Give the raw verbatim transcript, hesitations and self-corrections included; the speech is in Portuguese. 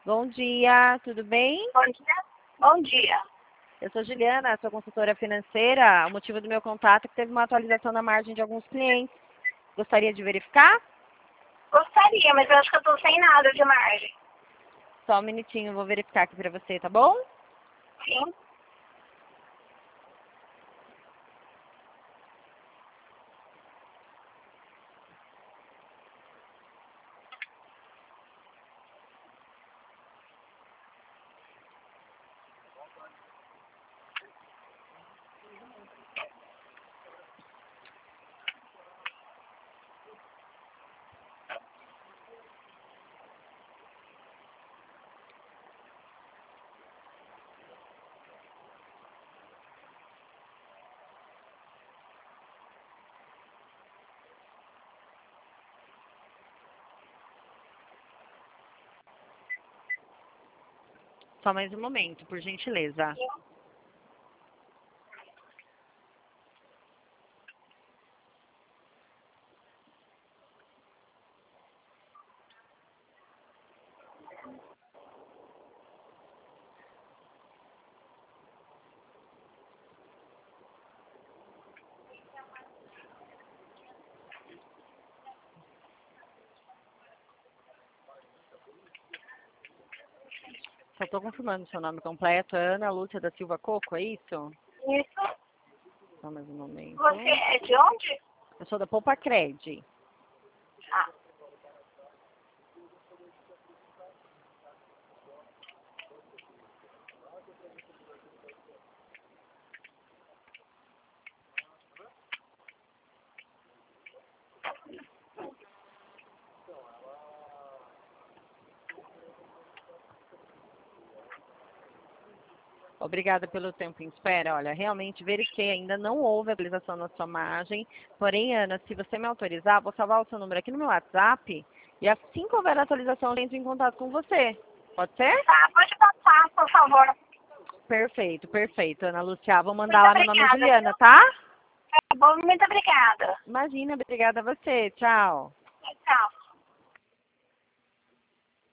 Bom dia, tudo bem? Bom dia. Bom dia. Eu sou Juliana, sou consultora financeira. O motivo do meu contato é que teve uma atualização na margem de alguns clientes. Gostaria de verificar? Gostaria, mas eu acho que eu tô sem nada de margem. Só um minutinho, vou verificar aqui para você, tá bom? Sim. Só mais um momento, por gentileza. Sim. Só estou confirmando seu nome completo. Ana Lúcia da Silva Coco, é isso? Isso. Só mais um momento. Você é de onde? Eu sou da Poupa Cred. Ah. Obrigada pelo tempo em espera. Olha, realmente verifiquei, ainda não houve atualização na sua margem. Porém, Ana, se você me autorizar, vou salvar o seu número aqui no meu WhatsApp e assim que houver atualização, eu entro em contato com você. Pode ser? Tá, pode passar, por favor. Perfeito, perfeito, Ana Lúcia. Vou mandar Muito lá, meu nome é obrigada, Juliana, viu? tá? Tá bom, muito obrigada. Imagina, obrigada a você. Tchau. Tchau.